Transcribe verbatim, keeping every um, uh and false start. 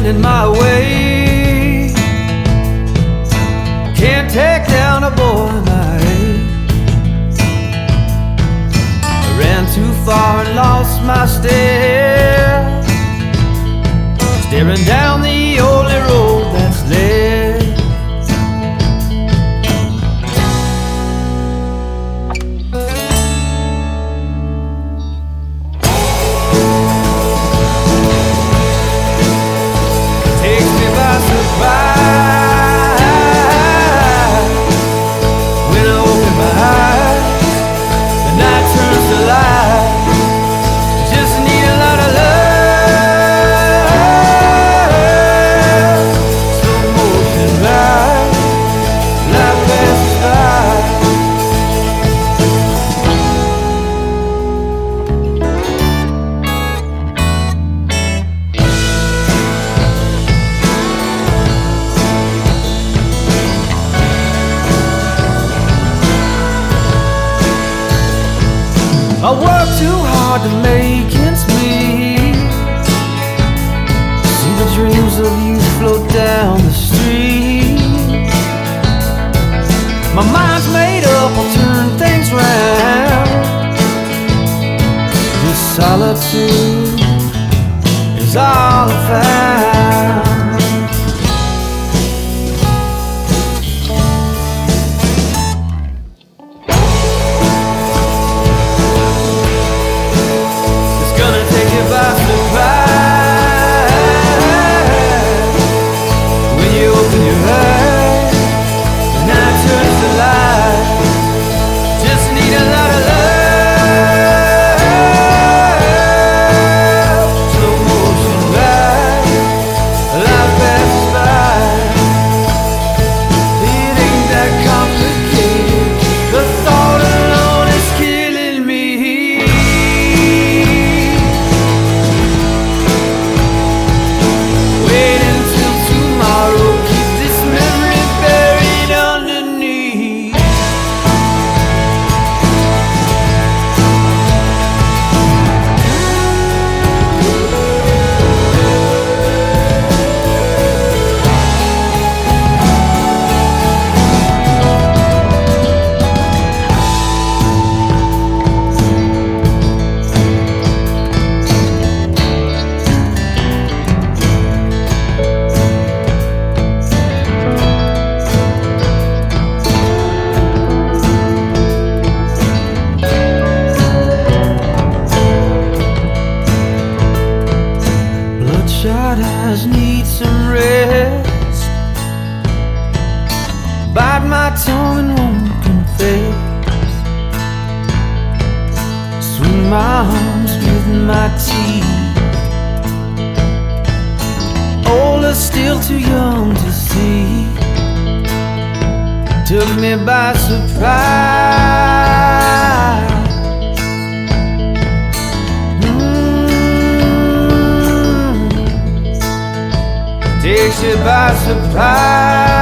stand in my way. Can't take down a boy my age. I ran too far and lost my step, staring down the only road that's left. Takes me by surprise when I open my eyes, the night turns to light. Just need a lot of love. Slow motion ride, life passes by. I work too hard to make ends meet. See the dreams of you float down the street. My mind's made up, I'll turn things round. This solitude is all I found. By surprise when you open your eyes, the night turns to light. Just need a lot of love. Slow motion ride, life passes by. It ain't that complicated, the thought alone is killing me. Bloodshot eyes need some rest. Bite my tongue and won't confess. Swing my arms with my teeth. Old or still too young to see. Took me by surprise. Takes you by surprise.